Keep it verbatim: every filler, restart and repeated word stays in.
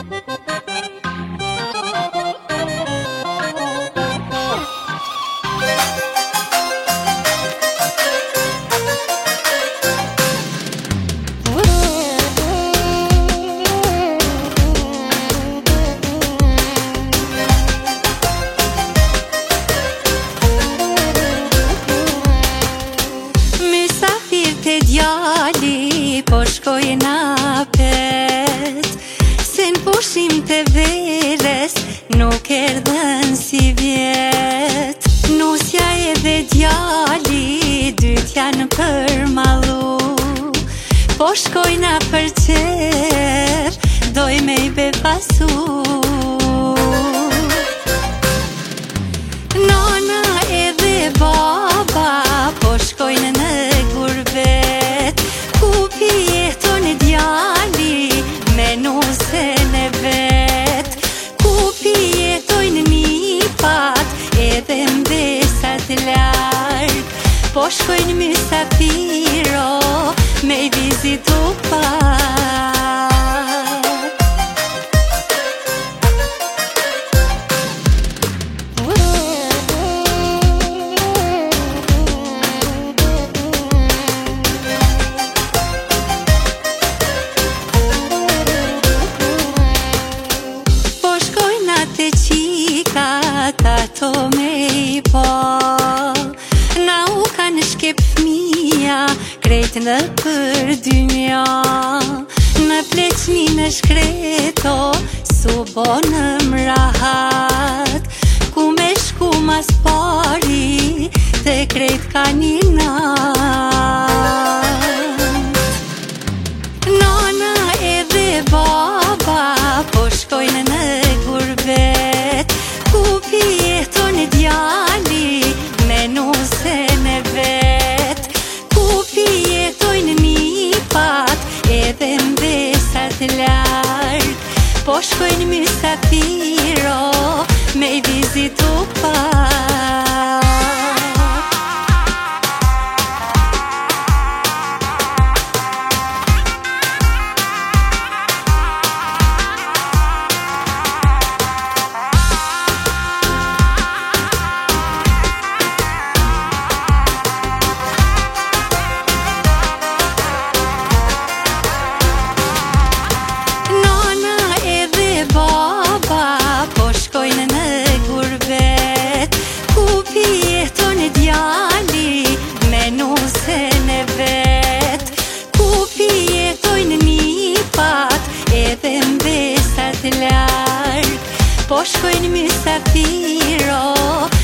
Po shkoj napet, se n'pushim të veres nuk erdhen si vjet. Nusja edhe djali dyt janë përmallu, po shkojna për qer, doj me i befasu. Nana edhe baba po shkojnë në gurbet, ku pjeton djali me nusen e vet, ku pjetojnë nipat edhe mbesat larg, po shkojnë mysafiro me i vizitu pak. Ato me i po, na u kanë shkep fmija, krejt në për dymja. Në pleqni në shkreto, su bonë mrahat, ku me shku mas pari, te krejt ka një nat. Nana edhe baba, po shkojnë në gurbet, ku pjeton djali me nusen e vet, ku pjetojnë nipat edhe mbesat larg, po shkojnë mysafiro me i vizitu pak. Djali me nusen e vet, ku pjetojnë nipat edhe mbesat larg, po shkojnë mysafiro